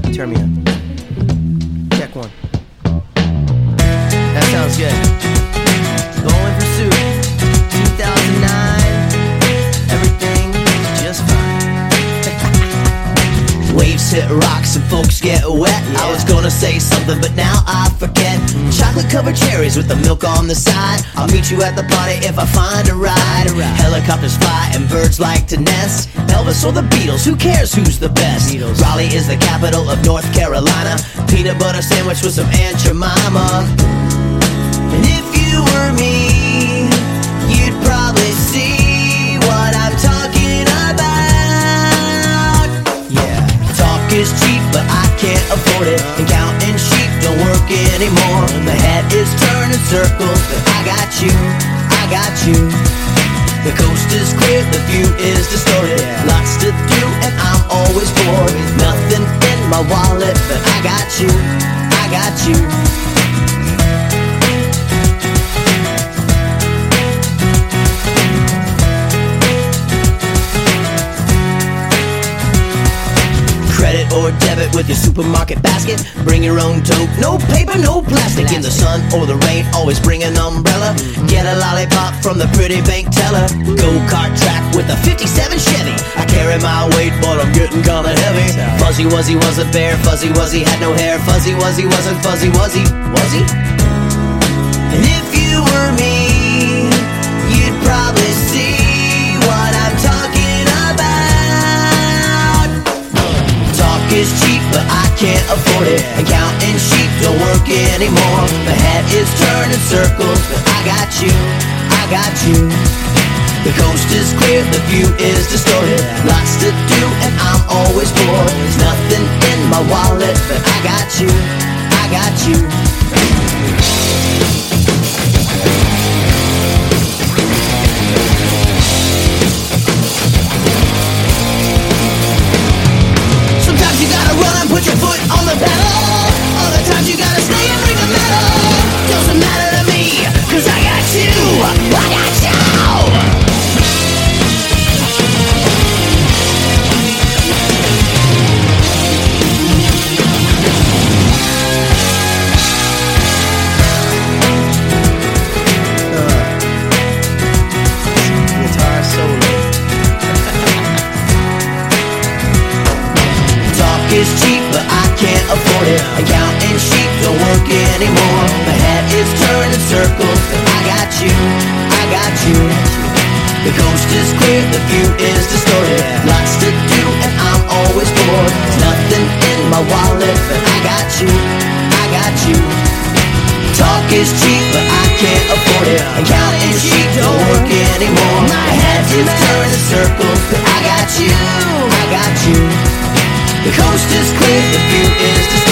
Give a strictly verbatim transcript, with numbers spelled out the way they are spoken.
Turn me up. Check one. That sounds good. Going Pursuit, two thousand nine. Everything just fine. Waves hit rocks and folks get wet. Yeah. I was gonna say something, but now I forget. Mm. Chocolate covered cherries with the milk on the side. I'll meet you at the party if I find a ride. a ride. Helicopters fly and birds like to nest. Elvis or the Beatles, who cares who's the best? Beatles. Raleigh is the capital of North Carolina. Peanut butter sandwich with some Aunt Jemima. And if you were me, you'd probably see what I'm talking about. Yeah, talk is cheap, but I can't afford it. And counting sheep don't work anymore. The head is turning circles, but I got you, I got you. The coast is clear, the view is distorted. Lots to do, and I'm always bored. Nothing in my wallet, but I got you, I got you. Credit or debit with your supermarket basket. Bring your own tote, no paper, no plastic. In the sun or the rain, always bring an umbrella. Get a lollipop from the pretty bank teller. Go-kart track with a fifty-seven Chevy. I carry my weight, but I'm getting kinda heavy. Fuzzy Wuzzy wasn't fair, Fuzzy Wuzzy had no hair. Fuzzy Wuzzy wasn't Fuzzy Wuzzy, was he? And if you were me, you'd probably see what I'm talking about. Talk is cheap, but I can't afford it. And counting sheep don't work anymore. The head is turning circles, but I got you, I got you. The coast is clear, the view is distorted. Lots to do, and I'm always bored. There's nothing in my wallet, but I got you, I got you. Sometimes you gotta run and put your foot on the pedal. Other times you gotta stay and bring the metal. Doesn't matter to me, cause I got you, I got you. Is cheap, but I can't afford it. And counting sheep don't work anymore. My head is turning circles, but I got you, I got you. The coast is clear, the view is distorted. Lots to do, and I'm always bored. There's nothing in my wallet, but I got you, I got you. Talk is cheap, but I can't afford it. And counting sheep don't work anymore. My head is turning circles, but I got you, I got you. The coast is clear, the view is distorted.